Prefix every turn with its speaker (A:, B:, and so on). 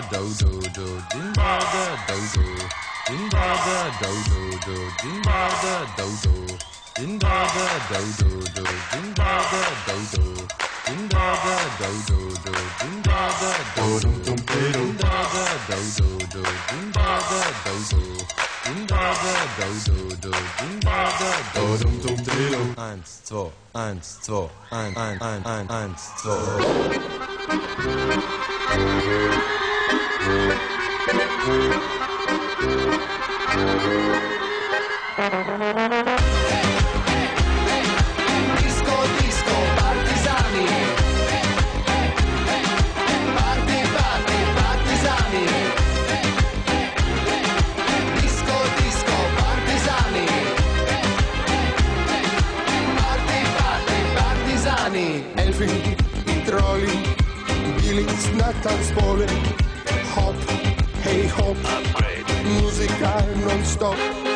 A: do do do, din da da do do, din da da do do do, din da da do do, din da da do do do, din da da do do, din da da do do do, din da da do do, din da da do do do, din da da do do, din da da do do do, din da da do do. 1, 2, 1, 2, 1, 1, 1, 1, 1, 2.
B: Disco, disco, partigiani. Party, party, partigiani. Disco, disco, partigiani. Party, party, partigiani. Elfin, Trolli, Billy, Snacktansbollen. Hop, hey hop, muzika non stop.